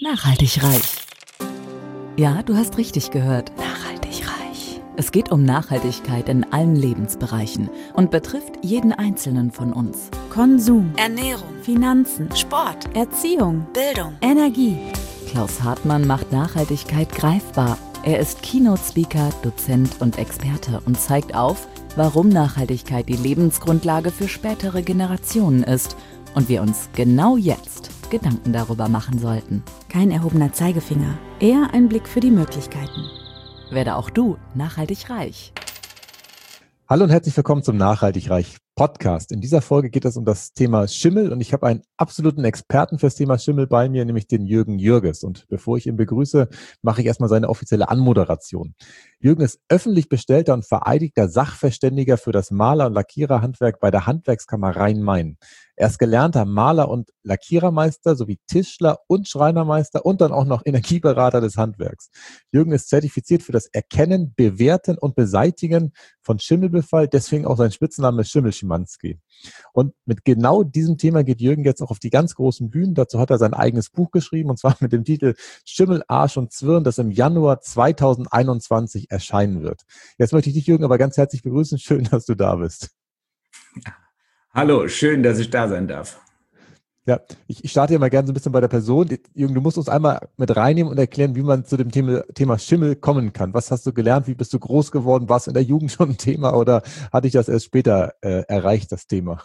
Nachhaltig reich. Ja, du hast richtig gehört. Nachhaltig reich. Es geht um Nachhaltigkeit in allen Lebensbereichen und betrifft jeden Einzelnen von uns. Konsum, Ernährung, Finanzen, Sport, Erziehung, Bildung, Energie. Klaus Hartmann macht Nachhaltigkeit greifbar. Er ist Keynote-Speaker, Dozent und Experte und zeigt auf, warum Nachhaltigkeit die Lebensgrundlage für spätere Generationen ist und wir uns genau jetzt Gedanken darüber machen sollten. Kein erhobener Zeigefinger, eher ein Blick für die Möglichkeiten. Werde auch du nachhaltig reich. Hallo und herzlich willkommen zum Nachhaltig Reich Podcast. In dieser Folge geht es um das Thema Schimmel und ich habe einen absoluten Experten fürs Thema Schimmel bei mir, nämlich den Jürgen Jürges. Und bevor ich ihn begrüße, mache ich erstmal seine offizielle Anmoderation. Jürgen ist öffentlich bestellter und vereidigter Sachverständiger für das Maler- und Lackiererhandwerk bei der Handwerkskammer Rhein-Main. Er ist gelernter Maler- und Lackierermeister sowie Tischler und Schreinermeister und dann auch noch Energieberater des Handwerks. Jürgen ist zertifiziert für das Erkennen, Bewerten und Beseitigen von Schimmelbefall, deswegen auch sein Spitzname Schimmel-Schimanski. Und mit genau diesem Thema geht Jürgen jetzt auch auf die ganz großen Bühnen. Dazu hat er sein eigenes Buch geschrieben, und zwar mit dem Titel Schimmel, Arsch und Zwirn, das im Januar 2021 erscheinen wird. Jetzt möchte ich dich, Jürgen, aber ganz herzlich begrüßen. Schön, dass du da bist. Hallo, schön, dass ich da sein darf. Ja, ich starte ja mal gerne so ein bisschen bei der Person. Jürgen, du musst uns einmal mit reinnehmen und erklären, wie man zu dem Thema Schimmel kommen kann. Was hast du gelernt? Wie bist du groß geworden? War es in der Jugend schon ein Thema oder hatte ich das erst später erreicht, das Thema?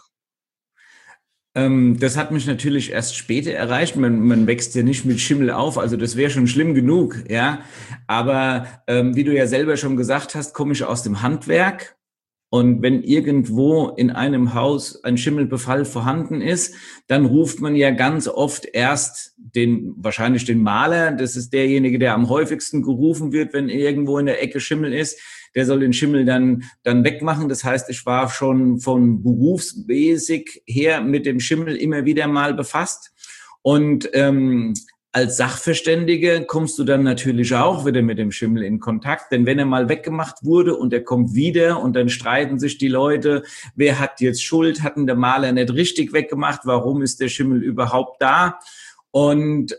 Das hat mich natürlich erst später erreicht. Man wächst ja nicht mit Schimmel auf, also das wäre schon schlimm genug, ja. Aber wie du ja selber schon gesagt hast, komme ich aus dem Handwerk. Und wenn irgendwo in einem Haus ein Schimmelbefall vorhanden ist, dann ruft man ja ganz oft erst wahrscheinlich den Maler. Das ist derjenige, der am häufigsten gerufen wird, wenn irgendwo in der Ecke Schimmel ist. Der soll den Schimmel dann wegmachen. Das heißt, ich war schon von berufsmäßig her mit dem Schimmel immer wieder mal befasst. Und als Sachverständige kommst du dann natürlich auch wieder mit dem Schimmel in Kontakt, denn wenn er mal weggemacht wurde und er kommt wieder und dann streiten sich die Leute, wer hat jetzt Schuld, hat ihn der Maler nicht richtig weggemacht, warum ist der Schimmel überhaupt da? Und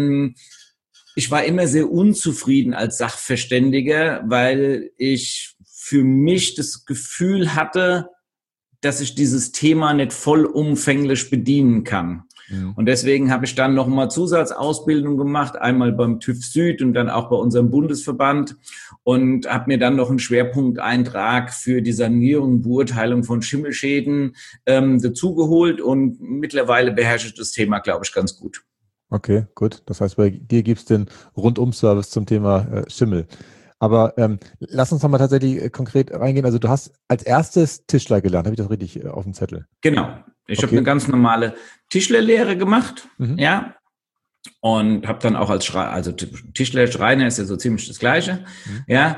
ich war immer sehr unzufrieden als Sachverständiger, weil ich für mich das Gefühl hatte, dass ich dieses Thema nicht vollumfänglich bedienen kann. Und deswegen habe ich dann nochmal Zusatzausbildung gemacht, einmal beim TÜV Süd und dann auch bei unserem Bundesverband und habe mir dann noch einen Schwerpunkteintrag für die Sanierung und Beurteilung von Schimmelschäden dazugeholt und mittlerweile beherrsche ich das Thema, glaube ich, ganz gut. Okay, gut. Das heißt, bei dir gibt es den Rundum-Service zum Thema Schimmel. Aber lass uns nochmal tatsächlich konkret reingehen. Also du hast als erstes Tischler gelernt, habe ich das richtig auf dem Zettel? Genau. Ich habe eine ganz normale Tischlerlehre gemacht, ja, und habe dann auch als Tischler, Schreiner ist ja so ziemlich das Gleiche, ja,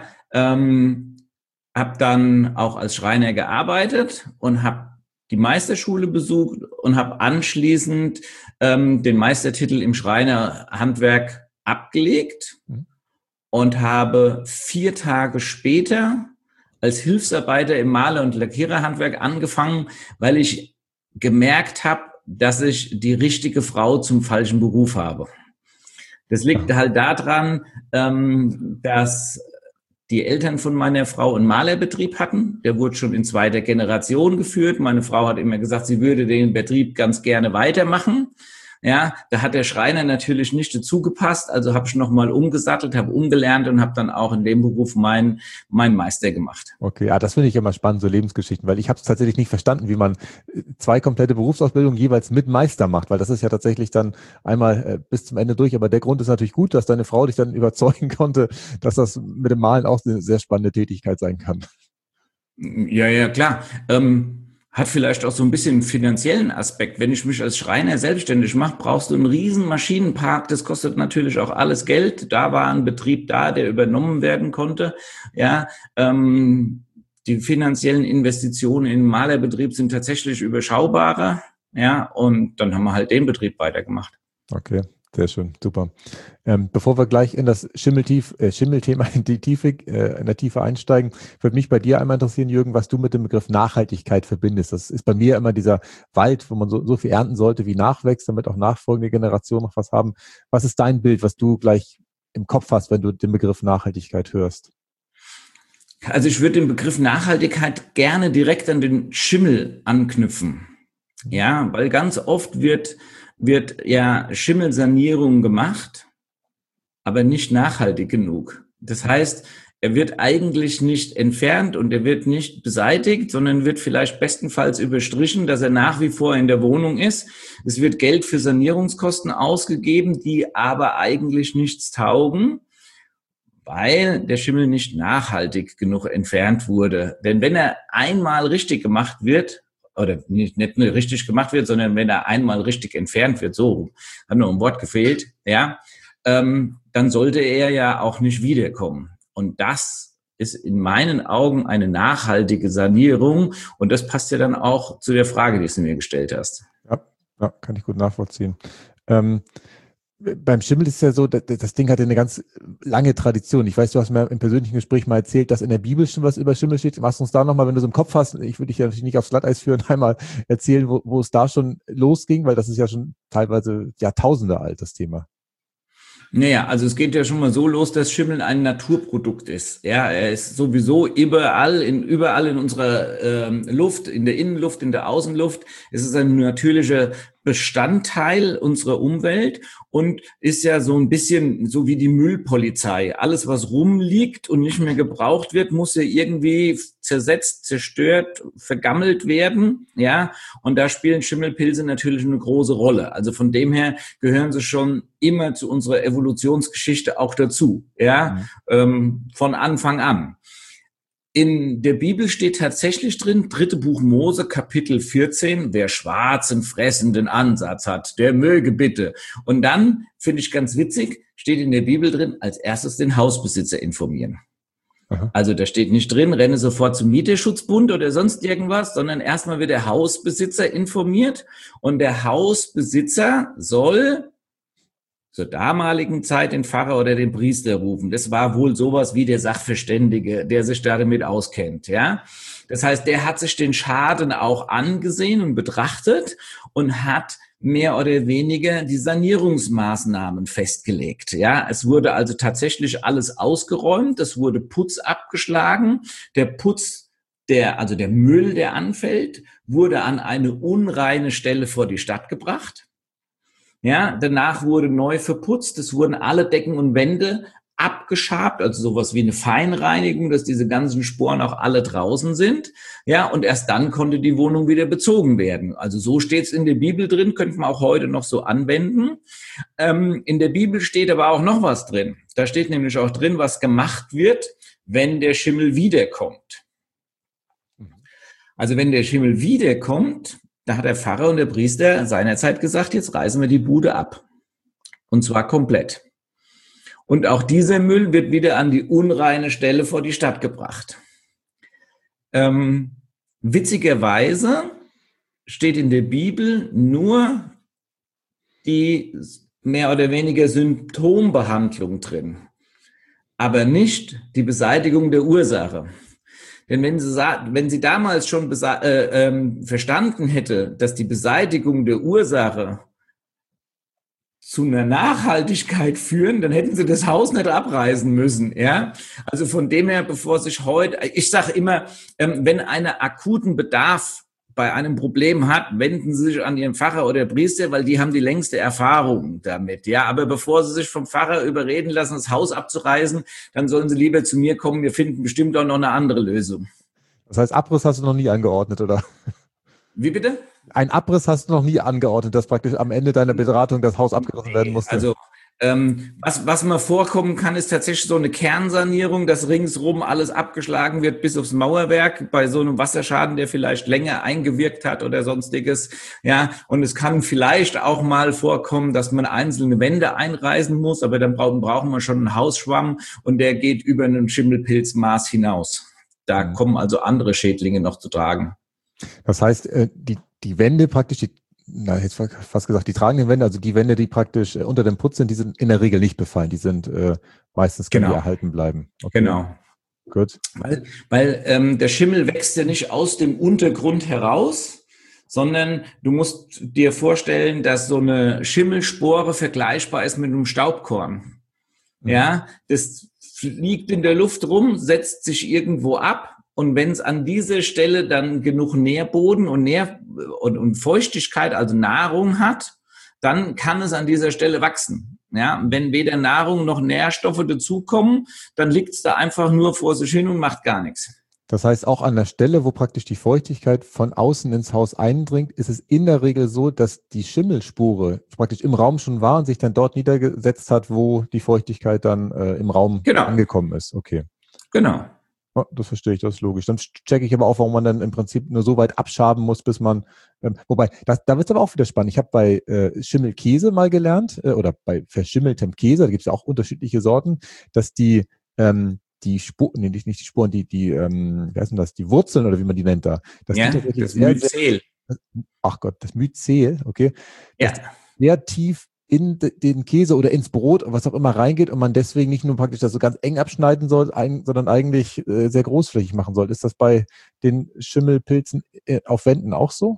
habe dann auch als Schreiner gearbeitet und habe die Meisterschule besucht und habe anschließend den Meistertitel im Schreinerhandwerk abgelegt und habe 4 Tage später als Hilfsarbeiter im Maler- und Lackiererhandwerk angefangen, weil ich gemerkt habe, dass ich die richtige Frau zum falschen Beruf habe. Das liegt halt daran, dass die Eltern von meiner Frau einen Malerbetrieb hatten. Der wurde schon in 2. Generation geführt. Meine Frau hat immer gesagt, sie würde den Betrieb ganz gerne weitermachen. Ja, da hat der Schreiner natürlich nicht dazu gepasst. Also habe ich nochmal umgesattelt, habe umgelernt und habe dann auch in dem Beruf meinen Meister gemacht. Okay, ja, das finde ich immer spannend, so Lebensgeschichten, weil ich habe es tatsächlich nicht verstanden, wie man 2 komplette Berufsausbildungen jeweils mit Meister macht, weil das ist ja tatsächlich dann einmal bis zum Ende durch. Aber der Grund ist natürlich gut, dass deine Frau dich dann überzeugen konnte, dass das mit dem Malen auch eine sehr spannende Tätigkeit sein kann. Ja, klar. Hat vielleicht auch so ein bisschen einen finanziellen Aspekt. Wenn ich mich als Schreiner selbstständig mache, brauchst du einen riesen Maschinenpark. Das kostet natürlich auch alles Geld. Da war ein Betrieb da, der übernommen werden konnte. Ja, die finanziellen Investitionen in den Malerbetrieb sind tatsächlich überschaubarer. Ja, und dann haben wir halt den Betrieb weitergemacht. Okay. Sehr schön, super. Bevor wir gleich in das Schimmelthema in der Tiefe einsteigen, würde mich bei dir einmal interessieren, Jürgen, was du mit dem Begriff Nachhaltigkeit verbindest. Das ist bei mir immer dieser Wald, wo man so viel ernten sollte, wie nachwächst, damit auch nachfolgende Generationen noch was haben. Was ist dein Bild, was du gleich im Kopf hast, wenn du den Begriff Nachhaltigkeit hörst? Also ich würde den Begriff Nachhaltigkeit gerne direkt an den Schimmel anknüpfen. Ja, weil ganz oft wird ja Schimmelsanierung gemacht, aber nicht nachhaltig genug. Das heißt, er wird eigentlich nicht entfernt und er wird nicht beseitigt, sondern wird vielleicht bestenfalls überstrichen, dass er nach wie vor in der Wohnung ist. Es wird Geld für Sanierungskosten ausgegeben, die aber eigentlich nichts taugen, weil der Schimmel nicht nachhaltig genug entfernt wurde. Denn wenn er einmal richtig gemacht wird, oder nicht nur richtig gemacht wird, sondern wenn er einmal richtig entfernt wird, so, hat noch ein Wort gefehlt, ja, dann sollte er ja auch nicht wiederkommen. Und das ist in meinen Augen eine nachhaltige Sanierung. Und das passt ja dann auch zu der Frage, die du mir gestellt hast. Ja, kann ich gut nachvollziehen. Beim Schimmel ist es ja so, das Ding hat ja eine ganz lange Tradition. Ich weiß, du hast mir im persönlichen Gespräch mal erzählt, dass in der Bibel schon was über Schimmel steht. Machst du uns da nochmal, wenn du es im Kopf hast, ich würde dich ja natürlich nicht aufs Glatteis führen, einmal erzählen, wo es da schon losging, weil das ist ja schon teilweise Jahrtausende alt, das Thema. Naja, also es geht ja schon mal so los, dass Schimmel ein Naturprodukt ist. Ja, er ist sowieso überall in unserer Luft, in der Innenluft, in der Außenluft. Es ist ein natürlicher Bestandteil unserer Umwelt und ist ja so ein bisschen so wie die Müllpolizei. Alles, was rumliegt und nicht mehr gebraucht wird, muss ja irgendwie zersetzt, zerstört, vergammelt werden. Ja, und da spielen Schimmelpilze natürlich eine große Rolle. Also von dem her gehören sie schon immer zu unserer Evolutionsgeschichte auch dazu. Ja, von Anfang an. In der Bibel steht tatsächlich drin, 3. Buch Mose, Kapitel 14, wer schwarzen, fressenden Ansatz hat, der möge bitte. Und dann, finde ich ganz witzig, steht in der Bibel drin, als erstes den Hausbesitzer informieren. Aha. Also da steht nicht drin, renne sofort zum Mieterschutzbund oder sonst irgendwas, sondern erstmal wird der Hausbesitzer informiert und der Hausbesitzer soll zur damaligen Zeit den Pfarrer oder den Priester rufen. Das war wohl sowas wie der Sachverständige, der sich damit auskennt, ja. Das heißt, der hat sich den Schaden auch angesehen und betrachtet und hat mehr oder weniger die Sanierungsmaßnahmen festgelegt, ja. Es wurde also tatsächlich alles ausgeräumt, es wurde Putz abgeschlagen, der Müll, der anfällt, wurde an eine unreine Stelle vor die Stadt gebracht. Ja, danach wurde neu verputzt, es wurden alle Decken und Wände abgeschabt, also sowas wie eine Feinreinigung, dass diese ganzen Sporen auch alle draußen sind. Ja, und erst dann konnte die Wohnung wieder bezogen werden. Also so steht es in der Bibel drin, könnte man auch heute noch so anwenden. In der Bibel steht aber auch noch was drin. Da steht nämlich auch drin, was gemacht wird, wenn der Schimmel wiederkommt. Also wenn der Schimmel wiederkommt, da hat der Pfarrer und der Priester seinerzeit gesagt, jetzt reißen wir die Bude ab. Und zwar komplett. Und auch dieser Müll wird wieder an die unreine Stelle vor die Stadt gebracht. Witzigerweise steht in der Bibel nur die mehr oder weniger Symptombehandlung drin, aber nicht die Beseitigung der Ursache. Denn wenn sie damals schon verstanden hätte, dass die Beseitigung der Ursache zu einer Nachhaltigkeit führen, dann hätten sie das Haus nicht abreißen müssen. Ja, also von dem her, ich sage immer, wenn einer akuten Bedarf bei einem Problem hat, wenden Sie sich an Ihren Pfarrer oder Priester, weil die haben die längste Erfahrung damit. Ja, aber bevor Sie sich vom Pfarrer überreden lassen, das Haus abzureißen, dann sollen Sie lieber zu mir kommen. Wir finden bestimmt auch noch eine andere Lösung. Das heißt, Abriss hast du noch nie angeordnet, oder? Wie bitte? Ein Abriss hast du noch nie angeordnet, dass praktisch am Ende deiner Beratung das Haus abgerissen werden musste. Also was mal vorkommen kann, ist tatsächlich so eine Kernsanierung, dass ringsrum alles abgeschlagen wird bis aufs Mauerwerk bei so einem Wasserschaden, der vielleicht länger eingewirkt hat oder sonstiges. Ja, und es kann vielleicht auch mal vorkommen, dass man einzelne Wände einreißen muss, aber dann brauchen wir schon einen Hausschwamm und der geht über einen Schimmelpilzmaß hinaus. Da kommen also andere Schädlinge noch zu tragen. Das heißt, die Wände praktisch, na, jetzt fast gesagt, die tragenden Wände, also die Wände, die praktisch unter dem Putz sind, die sind in der Regel nicht befallen. Die sind meistens können die erhalten bleiben. Okay. Genau. Gut. Weil der Schimmel wächst ja nicht aus dem Untergrund heraus, sondern du musst dir vorstellen, dass so eine Schimmelspore vergleichbar ist mit einem Staubkorn. Ja, das fliegt in der Luft rum, setzt sich irgendwo ab. Und wenn es an dieser Stelle dann genug Nährboden und Feuchtigkeit, also Nahrung hat, dann kann es an dieser Stelle wachsen. Ja, wenn weder Nahrung noch Nährstoffe dazukommen, dann liegt es da einfach nur vor sich hin und macht gar nichts. Das heißt, auch an der Stelle, wo praktisch die Feuchtigkeit von außen ins Haus eindringt, ist es in der Regel so, dass die Schimmelspore praktisch im Raum schon war und sich dann dort niedergesetzt hat, wo die Feuchtigkeit dann im Raum angekommen ist. Okay. Genau. Ja, das verstehe ich, das ist logisch. Dann checke ich aber auch, warum man dann im Prinzip nur so weit abschaben muss, bis man, wobei, da wird es aber auch wieder spannend. Ich habe bei Schimmelkäse mal gelernt, oder bei verschimmeltem Käse, da gibt es ja auch unterschiedliche Sorten, dass die Spuren, nee, nicht die Spuren, wie heißt denn das, die Wurzeln oder wie man die nennt da, dass ja, die tatsächlich das Myzel. Ach Gott, das Myzel, okay, ja, sehr tief in den Käse oder ins Brot, was auch immer reingeht und man deswegen nicht nur praktisch das so ganz eng abschneiden soll, sondern eigentlich sehr großflächig machen soll. Ist das bei den Schimmelpilzen auf Wänden auch so?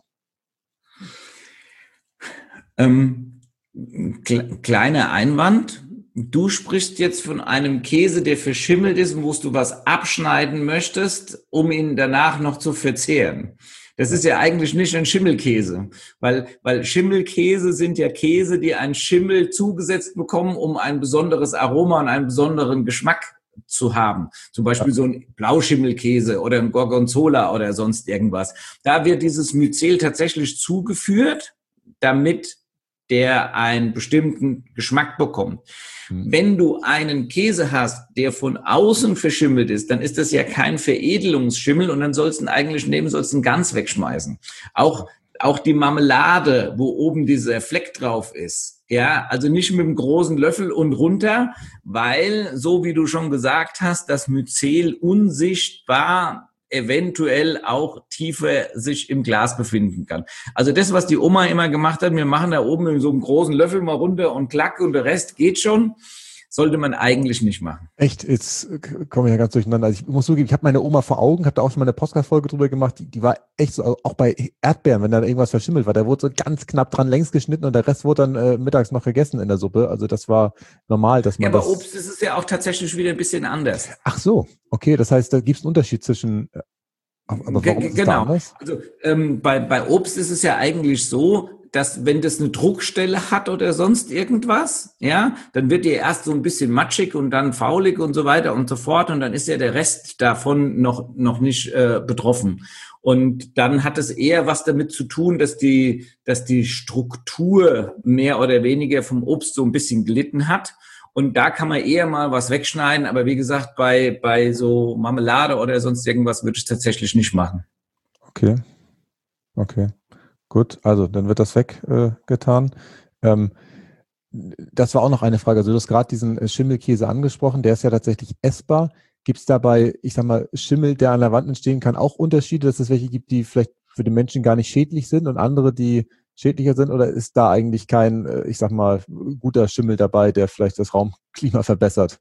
Kleiner Einwand. Du sprichst jetzt von einem Käse, der verschimmelt ist und wo du was abschneiden möchtest, um ihn danach noch zu verzehren. Das ist ja eigentlich nicht ein Schimmelkäse, weil Schimmelkäse sind ja Käse, die einen Schimmel zugesetzt bekommen, um ein besonderes Aroma und einen besonderen Geschmack zu haben. Zum Beispiel so ein Blauschimmelkäse oder ein Gorgonzola oder sonst irgendwas. Da wird dieses Myzel tatsächlich zugeführt, damit der einen bestimmten Geschmack bekommt. Wenn du einen Käse hast, der von außen verschimmelt ist, dann ist das ja kein Veredelungsschimmel und dann sollst du eigentlich ganz wegschmeißen. Auch die Marmelade, wo oben dieser Fleck drauf ist, ja, also nicht mit einem großen Löffel und runter, weil, so wie du schon gesagt hast, das Myzel unsichtbar eventuell auch tiefer sich im Glas befinden kann. Also das, was die Oma immer gemacht hat, wir machen da oben in so einem großen Löffel mal runter und klack und der Rest geht schon, sollte man eigentlich nicht machen. Echt, jetzt komme ich ja ganz durcheinander. Also ich muss zugeben, ich habe meine Oma vor Augen, habe da auch schon mal eine Podcast-Folge drüber gemacht, die war echt so, auch bei Erdbeeren, wenn da irgendwas verschimmelt war, da wurde so ganz knapp dran längs geschnitten und der Rest wurde dann mittags noch gegessen in der Suppe. Also das war normal, dass man aber Obst, das ist ja auch tatsächlich wieder ein bisschen anders. Ach so, okay, das heißt, da gibt es einen Unterschied zwischen... Aber warum ist es da anders? Also bei Obst ist es ja eigentlich so, dass wenn das eine Druckstelle hat oder sonst irgendwas, ja, dann wird die erst so ein bisschen matschig und dann faulig und so weiter und so fort und dann ist ja der Rest davon noch nicht betroffen. Und dann hat es eher was damit zu tun, dass die Struktur mehr oder weniger vom Obst so ein bisschen gelitten hat. Und da kann man eher mal was wegschneiden. Aber wie gesagt, bei so Marmelade oder sonst irgendwas würde ich es tatsächlich nicht machen. Okay. Gut, also dann wird das weggetan. Das war auch noch eine Frage. Also du hast gerade diesen Schimmelkäse angesprochen. Der ist ja tatsächlich essbar. Gibt es dabei, ich sag mal, Schimmel, der an der Wand entstehen kann, auch Unterschiede, dass es welche gibt, die vielleicht für den Menschen gar nicht schädlich sind und andere, die schädlicher sind, oder ist da eigentlich kein, ich sag mal, guter Schimmel dabei, der vielleicht das Raumklima verbessert?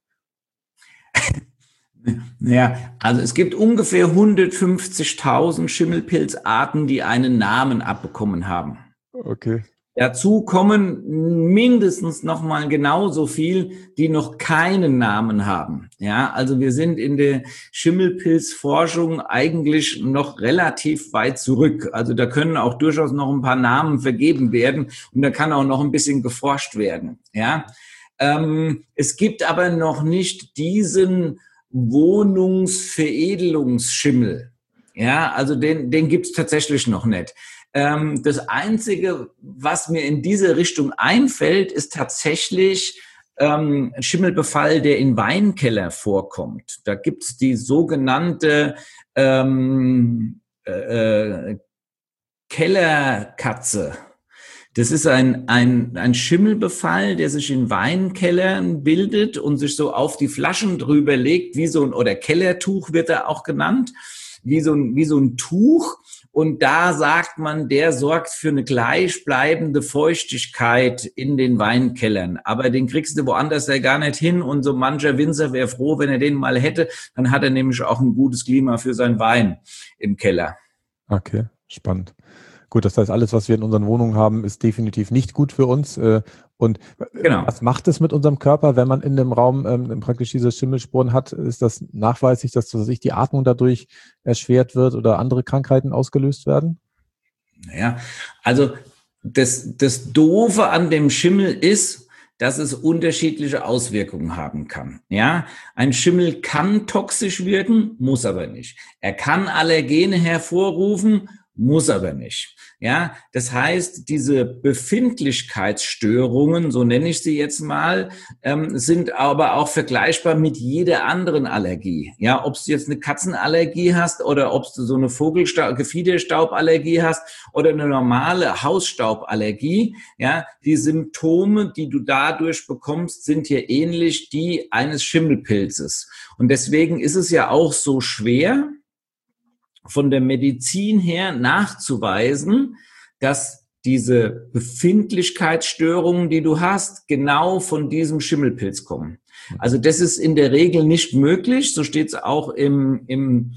Ja, also es gibt ungefähr 150.000 Schimmelpilzarten, die einen Namen abbekommen haben. Okay. Dazu kommen mindestens noch mal genauso viel, die noch keinen Namen haben. Ja, also wir sind in der Schimmelpilzforschung eigentlich noch relativ weit zurück. Also da können auch durchaus noch ein paar Namen vergeben werden und da kann auch noch ein bisschen geforscht werden. Ja, es gibt aber noch nicht diesen Wohnungsveredelungsschimmel. Ja, also den gibt's tatsächlich noch nicht. Das Einzige, was mir in diese Richtung einfällt, ist tatsächlich ein Schimmelbefall, der in Weinkeller vorkommt. Da gibt's die sogenannte Kellerkatze. Das ist ein Schimmelbefall, der sich in Weinkellern bildet und sich so auf die Flaschen drüber legt, wie so ein, oder Kellertuch wird er auch genannt, wie so ein Tuch. Und da sagt man, der sorgt für eine gleichbleibende Feuchtigkeit in den Weinkellern. Aber den kriegst du woanders ja gar nicht hin. Und so mancher Winzer wäre froh, wenn er den mal hätte. Dann hat er nämlich auch ein gutes Klima für seinen Wein im Keller. Okay, spannend. Gut, das heißt, alles, was wir in unseren Wohnungen haben, ist definitiv nicht gut für uns. Und Genau. Was macht es mit unserem Körper, wenn man in dem Raum praktisch diese Schimmelsporen hat? Ist das nachweislich, dass sich die Atmung dadurch erschwert wird oder andere Krankheiten ausgelöst werden? Naja, also das Doofe an dem Schimmel ist, dass es unterschiedliche Auswirkungen haben kann. Ja, ein Schimmel kann toxisch wirken, muss aber nicht. Er kann Allergene hervorrufen, muss aber nicht. Ja, das heißt, diese Befindlichkeitsstörungen, so nenne ich sie jetzt mal, sind aber auch vergleichbar mit jeder anderen Allergie. Ja, ob du jetzt eine Katzenallergie hast oder ob du so eine Gefiederstauballergie hast oder eine normale Hausstauballergie, ja, die Symptome, die du dadurch bekommst, sind hier ähnlich die eines Schimmelpilzes. Und deswegen ist es ja auch so schwer, von der Medizin her nachzuweisen, dass diese Befindlichkeitsstörungen, die du hast, genau von diesem Schimmelpilz kommen. Also das ist in der Regel nicht möglich. So steht es auch im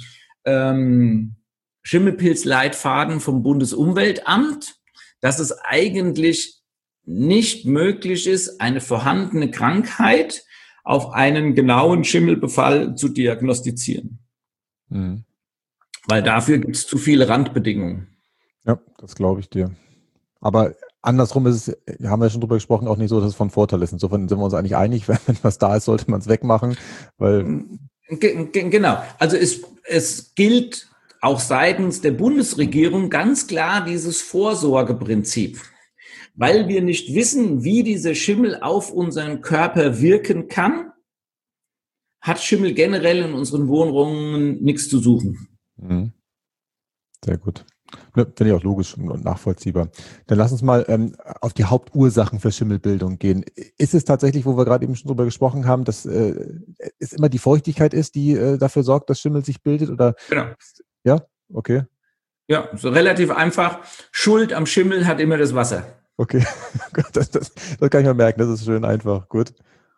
Schimmelpilzleitfaden vom Bundesumweltamt, dass es eigentlich nicht möglich ist, eine vorhandene Krankheit auf einen genauen Schimmelbefall zu diagnostizieren. Mhm. Weil dafür gibt es zu viele Randbedingungen. Ja, das glaube ich dir. Aber andersrum ist es, haben wir schon drüber gesprochen, auch nicht so, dass es von Vorteil ist. Insofern sind wir uns eigentlich einig, wenn was da ist, sollte man es wegmachen. Weil Genau. Also es gilt auch seitens der Bundesregierung ganz klar dieses Vorsorgeprinzip. Weil wir nicht wissen, wie dieser Schimmel auf unseren Körper wirken kann, hat Schimmel generell in unseren Wohnungen nichts zu suchen. Sehr gut. Finde ich auch logisch und nachvollziehbar. Dann lass uns mal auf die Hauptursachen für Schimmelbildung gehen. Ist es tatsächlich, wo wir gerade eben schon drüber gesprochen haben, dass es immer die Feuchtigkeit ist, die dafür sorgt, dass Schimmel sich bildet? Oder? Genau. Ja, okay. Ja, so relativ einfach. Schuld am Schimmel hat immer das Wasser. Okay, das kann ich mir merken, das ist schön einfach. Gut.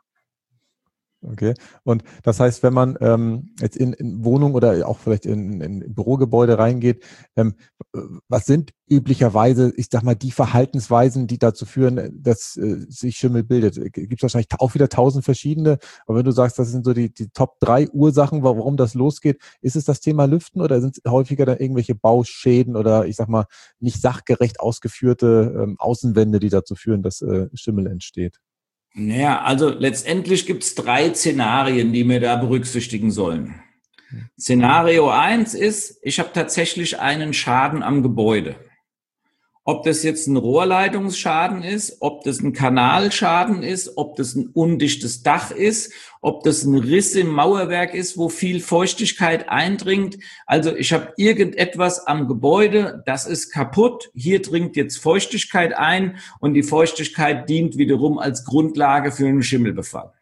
Okay. Und das heißt, wenn man jetzt in Wohnung oder auch vielleicht in Bürogebäude reingeht, was sind üblicherweise, ich sag mal, die Verhaltensweisen, die dazu führen, dass sich Schimmel bildet? Gibt es wahrscheinlich auch wieder 1000 verschiedene, aber wenn du sagst, das sind so die Top 3 Ursachen, warum das losgeht, ist es das Thema Lüften oder sind es häufiger dann irgendwelche Bauschäden oder ich sag mal, nicht sachgerecht ausgeführte Außenwände, die dazu führen, dass Schimmel entsteht? Naja, also letztendlich gibt es 3 Szenarien, die wir da berücksichtigen sollen. Szenario 1 ist, ich habe tatsächlich einen Schaden am Gebäude. Ob das jetzt ein Rohrleitungsschaden ist, ob das ein Kanalschaden ist, ob das ein undichtes Dach ist, ob das ein Riss im Mauerwerk ist, wo viel Feuchtigkeit eindringt. Also ich habe irgendetwas am Gebäude, das ist kaputt. Hier dringt jetzt Feuchtigkeit ein und die Feuchtigkeit dient wiederum als Grundlage für einen Schimmelbefall.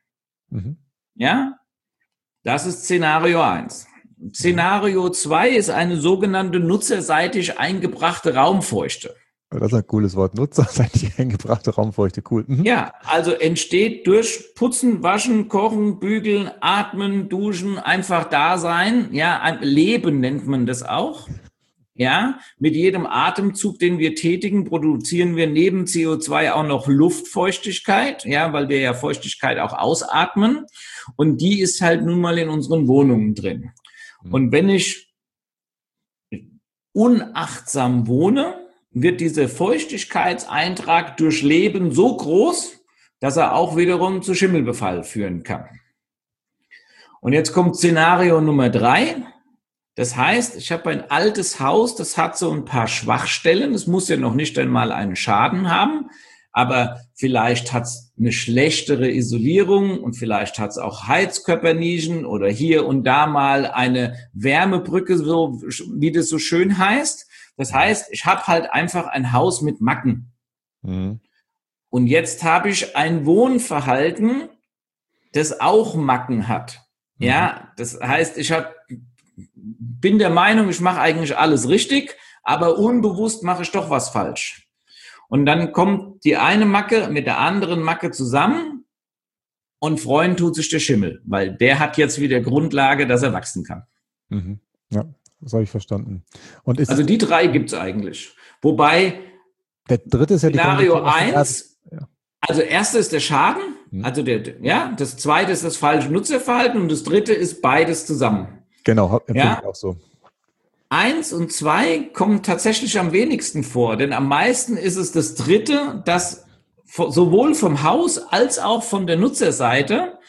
Ja, das ist Szenario 1. Szenario 2 ist eine sogenannte nutzerseitig eingebrachte Raumfeuchte. Das ist ein cooles Wort. Nutzerseitig eingebrachte Raumfeuchte, cool. Ja, also entsteht durch Putzen, Waschen, Kochen, Bügeln, Atmen, Duschen, einfach da sein. Ja, ein Leben nennt man das auch. Ja, mit jedem Atemzug, den wir tätigen, produzieren wir neben CO2 auch noch Luftfeuchtigkeit, ja, weil wir ja Feuchtigkeit auch ausatmen. Und die ist halt nun mal in unseren Wohnungen drin. Und wenn ich unachtsam wohne, wird dieser Feuchtigkeitseintrag durch Leben so groß, dass er auch wiederum zu Schimmelbefall führen kann. Und jetzt kommt Szenario Nummer 3. Das heißt, ich habe ein altes Haus, das hat so ein paar Schwachstellen. Es muss ja noch nicht einmal einen Schaden haben, aber vielleicht hat es eine schlechtere Isolierung und vielleicht hat es auch Heizkörpernischen oder hier und da mal eine Wärmebrücke, so wie das so schön heißt. Das heißt, ich habe halt einfach ein Haus mit Macken. Und jetzt habe ich ein Wohnverhalten, das auch Macken hat. Ja, das heißt, bin der Meinung, ich mache eigentlich alles richtig, aber unbewusst mache ich doch was falsch. Und dann kommt die eine Macke mit der anderen Macke zusammen und freuen tut sich der Schimmel, weil der hat jetzt wieder Grundlage, dass er wachsen kann. Mhm. Ja, das habe ich verstanden. Und Also die 3 gibt es eigentlich. Wobei der dritte ist ja Szenario 1, ja. also erste ist der Schaden, also das zweite ist das falsche Nutzerverhalten und das dritte ist beides zusammen. Genau, empfinde ich auch so. 1 und 2 kommen tatsächlich am wenigsten vor, denn am meisten ist es das dritte, das sowohl vom Haus als auch von der Nutzerseite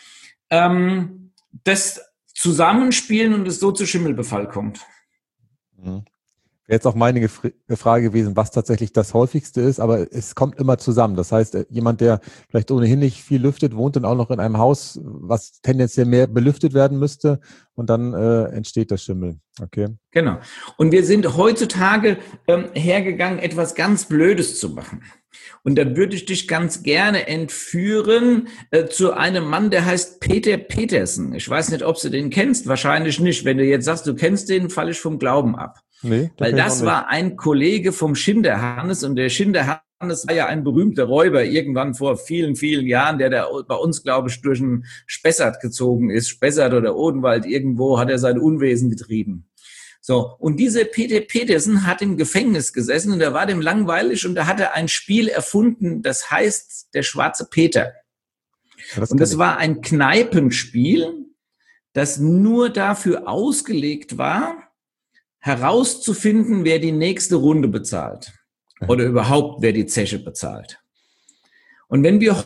das Zusammenspielen und es so zu Schimmelbefall kommt. Mhm. Wäre jetzt auch meine Frage gewesen, was tatsächlich das häufigste ist, aber es kommt immer zusammen. Das heißt, jemand, der vielleicht ohnehin nicht viel lüftet, wohnt dann auch noch in einem Haus, was tendenziell mehr belüftet werden müsste und dann entsteht das Schimmel. Okay. Genau. Und wir sind heutzutage hergegangen, etwas ganz Blödes zu machen. Und da würde ich dich ganz gerne entführen zu einem Mann, der heißt Peter Petersen. Ich weiß nicht, ob du den kennst, wahrscheinlich nicht. Wenn du jetzt sagst, du kennst den, falle ich vom Glauben ab. Nee, weil das war ein Kollege vom Schinderhannes und der Schinderhannes war ja ein berühmter Räuber irgendwann vor vielen, vielen Jahren, der da bei uns, glaube ich, durch ein Spessart gezogen ist. Spessart oder Odenwald, irgendwo hat er sein Unwesen getrieben. So, und dieser Peter Petersen hat im Gefängnis gesessen und da war dem langweilig und da hat er ein Spiel erfunden, das heißt der schwarze Peter. Und das war ein Kneipenspiel, das nur dafür ausgelegt war, herauszufinden, wer die nächste Runde bezahlt oder überhaupt, wer die Zeche bezahlt. Und wenn wir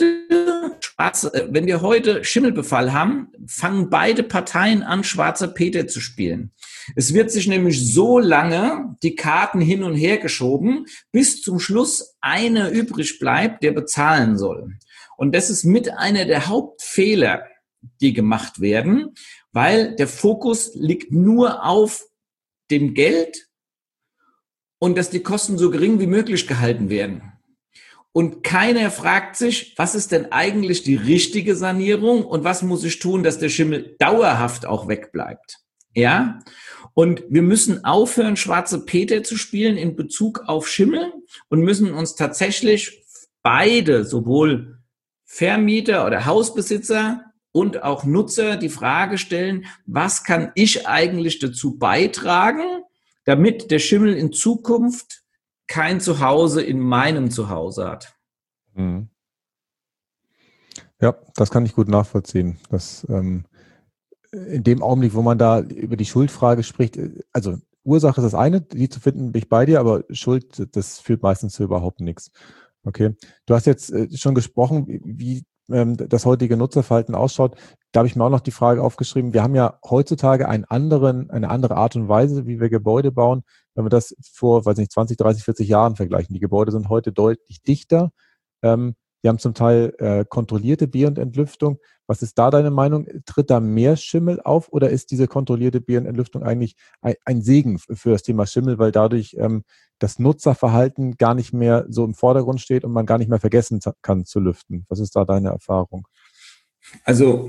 heute Schimmelbefall haben, fangen beide Parteien an, schwarzer Peter zu spielen. Es wird sich nämlich so lange die Karten hin und her geschoben, bis zum Schluss einer übrig bleibt, der bezahlen soll. Und das ist mit einer der Hauptfehler, die gemacht werden, weil der Fokus liegt nur auf dem Geld und dass die Kosten so gering wie möglich gehalten werden. Und keiner fragt sich, was ist denn eigentlich die richtige Sanierung und was muss ich tun, dass der Schimmel dauerhaft auch wegbleibt. Ja? Und wir müssen aufhören, schwarze Peter zu spielen in Bezug auf Schimmel und müssen uns tatsächlich beide, sowohl Vermieter oder Hausbesitzer und auch Nutzer die Frage stellen, was kann ich eigentlich dazu beitragen, damit der Schimmel in Zukunft kein Zuhause in meinem Zuhause hat. Mhm. Ja, das kann ich gut nachvollziehen. Das, in dem Augenblick, wo man da über die Schuldfrage spricht, also Ursache ist das eine, die zu finden, bin ich bei dir, aber Schuld, das führt meistens zu überhaupt nichts. Okay. Du hast jetzt schon gesprochen, wie das heutige Nutzerverhalten ausschaut. Da habe ich mir auch noch die Frage aufgeschrieben, wir haben ja heutzutage eine andere Art und Weise, wie wir Gebäude bauen, wenn wir das vor, 20, 30, 40 Jahren vergleichen. Die Gebäude sind heute deutlich dichter. Wir haben zum Teil kontrollierte Be- und Entlüftung. Was ist da deine Meinung? Tritt da mehr Schimmel auf oder ist diese kontrollierte Be- und Entlüftung eigentlich ein Segen für das Thema Schimmel, weil dadurch das Nutzerverhalten gar nicht mehr so im Vordergrund steht und man gar nicht mehr vergessen kann zu lüften? Was ist da deine Erfahrung? Also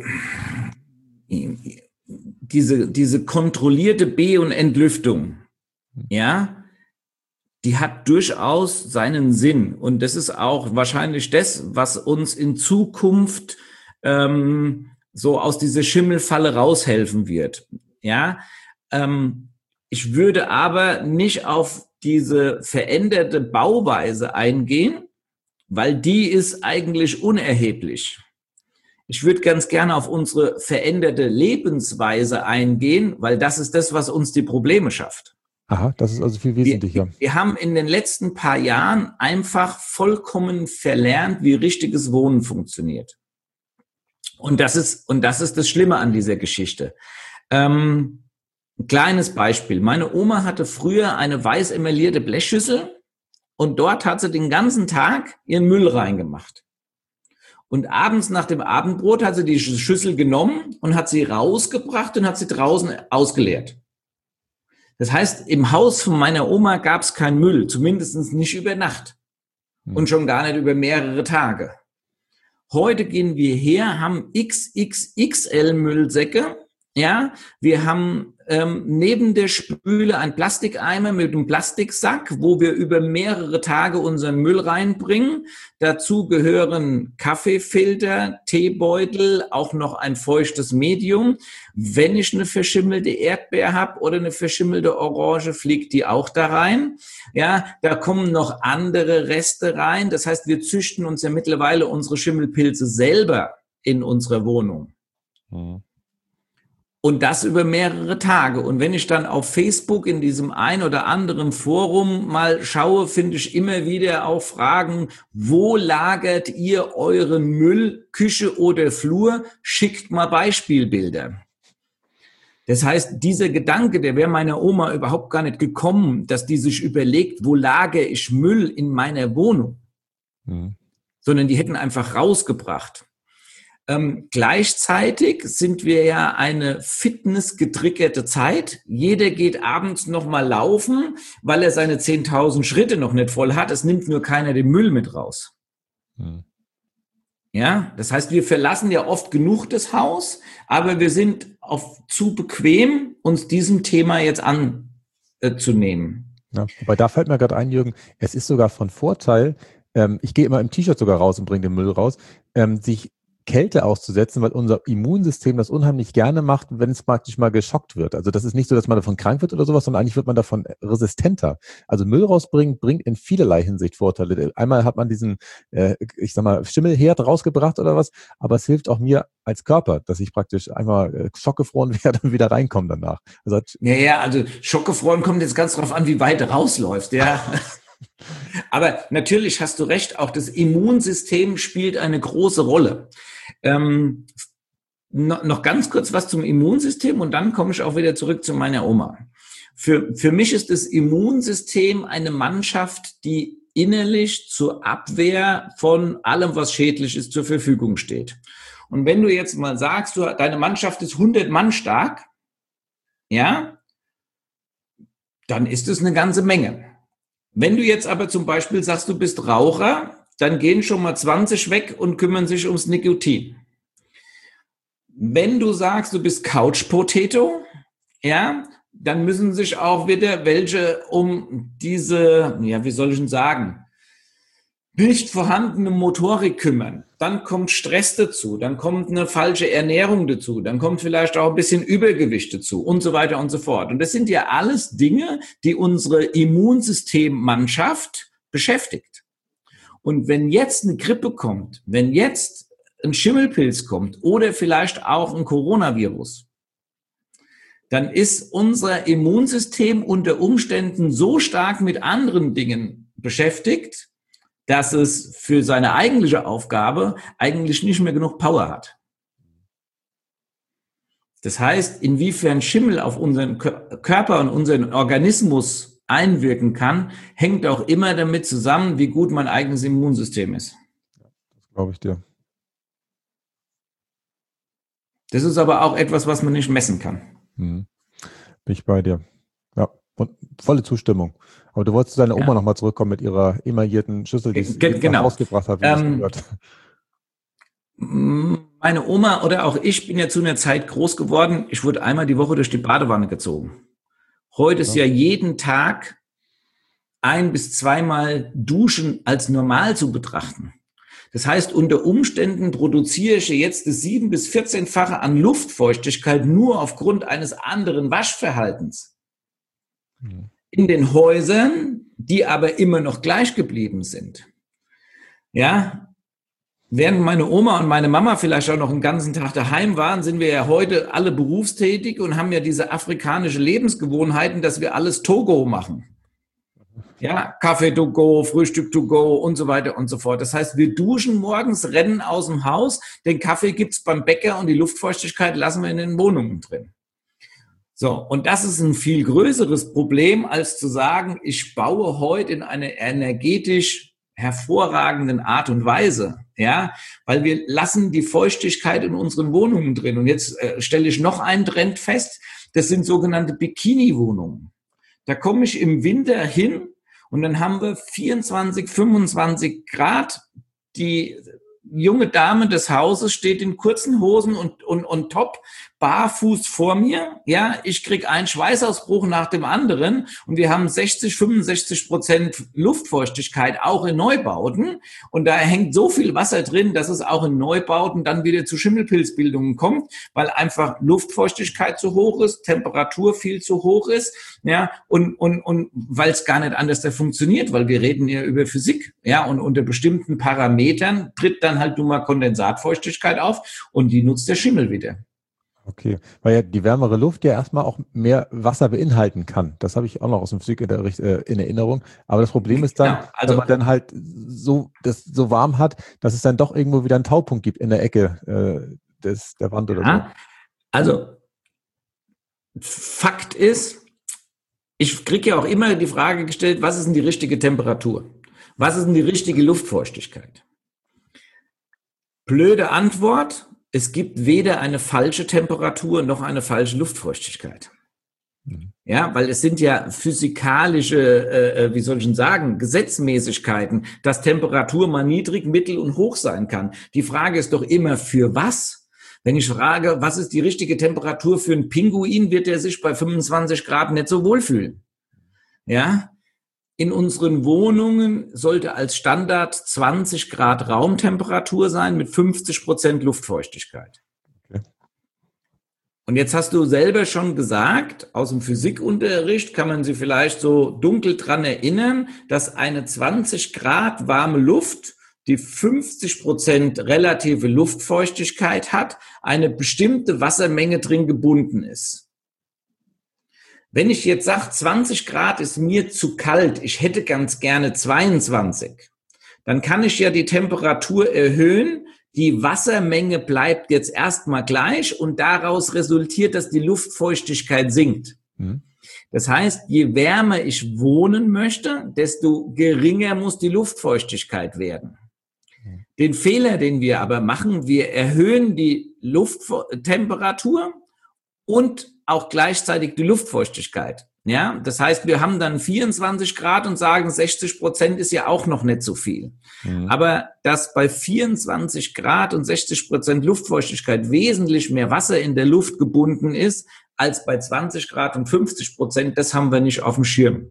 diese kontrollierte Be- und Entlüftung, ja, die hat durchaus seinen Sinn. Und das ist auch wahrscheinlich das, was uns in Zukunft so aus dieser Schimmelfalle raushelfen wird. Ja, ich würde aber nicht auf diese veränderte Bauweise eingehen, weil die ist eigentlich unerheblich. Ich würde ganz gerne auf unsere veränderte Lebensweise eingehen, weil das ist das, was uns die Probleme schafft. Aha, das ist also viel wesentlicher. Wir haben in den letzten paar Jahren einfach vollkommen verlernt, wie richtiges Wohnen funktioniert. Und das ist das Schlimme an dieser Geschichte. Ein kleines Beispiel. Meine Oma hatte früher eine weiß emaillierte Blechschüssel und dort hat sie den ganzen Tag ihren Müll reingemacht. Und abends nach dem Abendbrot hat sie die Schüssel genommen und hat sie rausgebracht und hat sie draußen ausgeleert. Das heißt, im Haus von meiner Oma gab es keinen Müll, zumindest nicht über Nacht und schon gar nicht über mehrere Tage. Heute gehen wir her, haben XXXL Müllsäcke, ja, wir haben neben der Spüle ein Plastikeimer mit einem Plastiksack, wo wir über mehrere Tage unseren Müll reinbringen. Dazu gehören Kaffeefilter, Teebeutel, auch noch ein feuchtes Medium. Wenn ich eine verschimmelte Erdbeer habe oder eine verschimmelte Orange, fliegt die auch da rein. Ja, da kommen noch andere Reste rein. Das heißt, wir züchten uns ja mittlerweile unsere Schimmelpilze selber in unserer Wohnung. Mhm. Und das über mehrere Tage. Und wenn ich dann auf Facebook in diesem ein oder anderen Forum mal schaue, finde ich immer wieder auch Fragen, wo lagert ihr euren Müll, Küche oder Flur? Schickt mal Beispielbilder. Das heißt, dieser Gedanke, der wäre meiner Oma überhaupt gar nicht gekommen, dass die sich überlegt, wo lagere ich Müll in meiner Wohnung? Sondern die hätten einfach rausgebracht. Gleichzeitig sind wir ja eine fitnessgetriggerte Zeit. Jeder geht abends noch mal laufen, weil er seine 10.000 Schritte noch nicht voll hat. Es nimmt nur keiner den Müll mit raus. Ja, das heißt, wir verlassen ja oft genug das Haus, aber wir sind zu bequem, uns diesem Thema jetzt anzunehmen. Ja, wobei da fällt mir gerade ein, Jürgen, es ist sogar von Vorteil, ich gehe immer im T-Shirt sogar raus und bringe den Müll raus, sich Kälte auszusetzen, weil unser Immunsystem das unheimlich gerne macht, wenn es praktisch mal geschockt wird. Also das ist nicht so, dass man davon krank wird oder sowas, sondern eigentlich wird man davon resistenter. Also Müll rausbringen bringt in vielerlei Hinsicht Vorteile. Einmal hat man diesen, Schimmelherd rausgebracht oder was, aber es hilft auch mir als Körper, dass ich praktisch einmal schockgefroren werde und wieder reinkomme danach. Also schockgefroren kommt jetzt ganz drauf an, wie weit du rausläufst, ja. Aber natürlich hast du recht, auch das Immunsystem spielt eine große Rolle. Noch ganz kurz was zum Immunsystem und dann komme ich auch wieder zurück zu meiner Oma. Für mich ist das Immunsystem eine Mannschaft, die innerlich zur Abwehr von allem, was schädlich ist, zur Verfügung steht. Und wenn du jetzt mal sagst, deine Mannschaft ist 100 Mann stark, ja, dann ist es eine ganze Menge. Wenn du jetzt aber zum Beispiel sagst, du bist Raucher, dann gehen schon mal 20 weg und kümmern sich ums Nikotin. Wenn du sagst, du bist Couch Potato, ja, dann müssen sich auch wieder welche um diese, wie soll ich denn sagen, nicht vorhandene Motorik kümmern. Dann kommt Stress dazu, dann kommt eine falsche Ernährung dazu, dann kommt vielleicht auch ein bisschen Übergewicht dazu und so weiter und so fort. Und das sind ja alles Dinge, die unsere Immunsystemmannschaft beschäftigt. Und wenn jetzt eine Grippe kommt, wenn jetzt ein Schimmelpilz kommt oder vielleicht auch ein Coronavirus, dann ist unser Immunsystem unter Umständen so stark mit anderen Dingen beschäftigt, dass es für seine eigentliche Aufgabe eigentlich nicht mehr genug Power hat. Das heißt, inwiefern Schimmel auf unseren Körper und unseren Organismus einwirken kann, hängt auch immer damit zusammen, wie gut mein eigenes Immunsystem ist. Das glaube ich dir. Das ist aber auch etwas, was man nicht messen kann. Bin ich bei dir. Ja, und volle Zustimmung. Aber du wolltest zu deiner Oma nochmal zurückkommen mit ihrer emaillierten Schüssel, die sie rausgebracht hat, wie das gehört. Meine Oma oder auch ich bin ja zu einer Zeit groß geworden. Ich wurde einmal die Woche durch die Badewanne gezogen. Heute ist ja jeden Tag 1- bis 2-mal Duschen als normal zu betrachten. Das heißt, unter Umständen produziere ich jetzt das 7- bis 14-fache an Luftfeuchtigkeit nur aufgrund eines anderen Waschverhaltens. In den Häusern, die aber immer noch gleich geblieben sind. Ja, während meine Oma und meine Mama vielleicht auch noch einen ganzen Tag daheim waren, sind wir ja heute alle berufstätig und haben ja diese afrikanische Lebensgewohnheiten, dass wir alles to-go machen. Ja, Kaffee to go, Frühstück to go und so weiter und so fort. Das heißt, wir duschen morgens, rennen aus dem Haus, den Kaffee gibt's beim Bäcker und die Luftfeuchtigkeit lassen wir in den Wohnungen drin. So, und das ist ein viel größeres Problem, als zu sagen, ich baue heute in einer energetisch hervorragenden Art und Weise, ja, weil wir lassen die Feuchtigkeit in unseren Wohnungen drin. Und jetzt stelle ich noch einen Trend fest, das sind sogenannte Bikini-Wohnungen. Da komme ich im Winter hin und dann haben wir 24, 25 Grad, die junge Dame des Hauses steht in kurzen Hosen und Top barfuß vor mir, ja, ich kriege einen Schweißausbruch nach dem anderen und wir haben 65% Luftfeuchtigkeit auch in Neubauten und da hängt so viel Wasser drin, dass es auch in Neubauten dann wieder zu Schimmelpilzbildungen kommt, weil einfach Luftfeuchtigkeit zu hoch ist, Temperatur viel zu hoch ist, ja, und weil es gar nicht anders funktioniert, weil wir reden ja über Physik, ja, und unter bestimmten Parametern tritt dann halt nun mal Kondensatfeuchtigkeit auf und die nutzt der Schimmel wieder. Okay, weil ja die wärmere Luft ja erstmal auch mehr Wasser beinhalten kann. Das habe ich auch noch aus dem Physikunterricht in Erinnerung. Aber das Problem ist dann, wenn man dann halt das so warm hat, dass es dann doch irgendwo wieder einen Taupunkt gibt in der Ecke der Wand oder so. Also Fakt ist, ich kriege ja auch immer die Frage gestellt, was ist denn die richtige Temperatur? Was ist denn die richtige Luftfeuchtigkeit? Blöde Antwort. Es gibt weder eine falsche Temperatur noch eine falsche Luftfeuchtigkeit. Ja, weil es sind ja physikalische, Gesetzmäßigkeiten, dass Temperatur mal niedrig, mittel und hoch sein kann. Die Frage ist doch immer, für was? Wenn ich frage, was ist die richtige Temperatur für einen Pinguin, wird er sich bei 25 Grad nicht so wohlfühlen. Ja? In unseren Wohnungen sollte als Standard 20 Grad Raumtemperatur sein mit 50% Luftfeuchtigkeit. Okay. Und jetzt hast du selber schon gesagt, aus dem Physikunterricht kann man sich vielleicht so dunkel dran erinnern, dass eine 20 Grad warme Luft, die 50% relative Luftfeuchtigkeit hat, eine bestimmte Wassermenge drin gebunden ist. Wenn ich jetzt sage, 20 Grad ist mir zu kalt, ich hätte ganz gerne 22, dann kann ich ja die Temperatur erhöhen, die Wassermenge bleibt jetzt erstmal gleich und daraus resultiert, dass die Luftfeuchtigkeit sinkt. Das heißt, je wärmer ich wohnen möchte, desto geringer muss die Luftfeuchtigkeit werden. Den Fehler, den wir aber machen, wir erhöhen die Lufttemperatur und auch gleichzeitig die Luftfeuchtigkeit. Ja, das heißt, wir haben dann 24 Grad und sagen, 60% ist ja auch noch nicht so viel. Aber dass bei 24 Grad und 60% Luftfeuchtigkeit wesentlich mehr Wasser in der Luft gebunden ist, als bei 20 Grad und 50%, das haben wir nicht auf dem Schirm.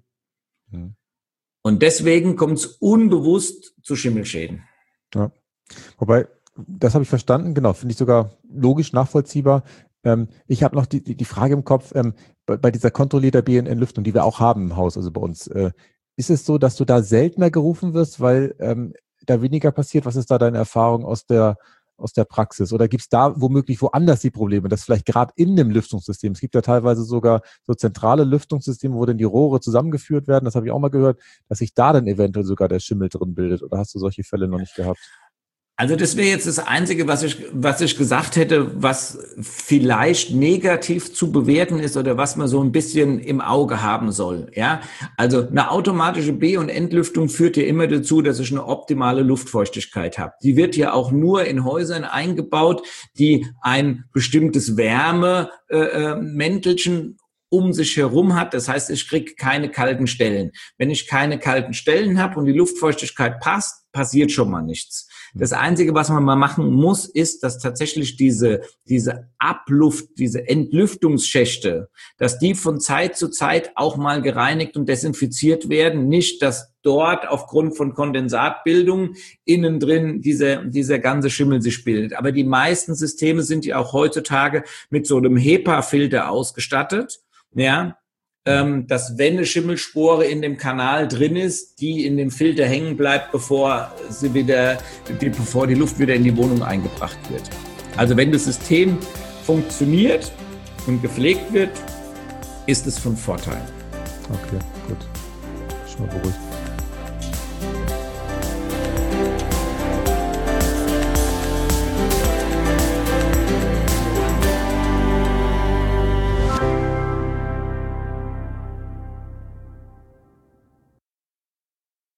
Und deswegen kommt es unbewusst zu Schimmelschäden. Ja. Wobei, das habe ich verstanden, genau, finde ich sogar logisch nachvollziehbar. Ich habe noch die Frage im Kopf, bei dieser kontrollierter BNN-Lüftung, die wir auch haben im Haus, also bei uns, ist es so, dass du da seltener gerufen wirst, weil da weniger passiert? Was ist da deine Erfahrung aus der Praxis? Oder gibt es da womöglich woanders die Probleme, dass vielleicht gerade in dem Lüftungssystem, es gibt ja teilweise sogar so zentrale Lüftungssysteme, wo dann die Rohre zusammengeführt werden, das habe ich auch mal gehört, dass sich da dann eventuell sogar der Schimmel drin bildet. Oder hast du solche Fälle noch nicht gehabt? Also das wäre jetzt das Einzige, was ich gesagt hätte, was vielleicht negativ zu bewerten ist oder was man so ein bisschen im Auge haben soll. Ja, also eine automatische B- und Entlüftung führt ja immer dazu, dass ich eine optimale Luftfeuchtigkeit habe. Die wird ja auch nur in Häusern eingebaut, die ein bestimmtes Wärmemäntelchen um sich herum hat. Das heißt, ich kriege keine kalten Stellen. Wenn ich keine kalten Stellen habe und die Luftfeuchtigkeit passt, passiert schon mal nichts. Das Einzige, was man mal machen muss, ist, dass tatsächlich diese Abluft, diese Entlüftungsschächte, dass die von Zeit zu Zeit auch mal gereinigt und desinfiziert werden. Nicht, dass dort aufgrund von Kondensatbildung innen drin dieser ganze Schimmel sich bildet. Aber die meisten Systeme sind ja auch heutzutage mit so einem HEPA-Filter ausgestattet. Ja, dass wenn eine Schimmelspore in dem Kanal drin ist, die in dem Filter hängen bleibt, bevor die Luft wieder in die Wohnung eingebracht wird. Also wenn das System funktioniert und gepflegt wird, ist es von Vorteil. Okay, gut. Schon mal beruhigt.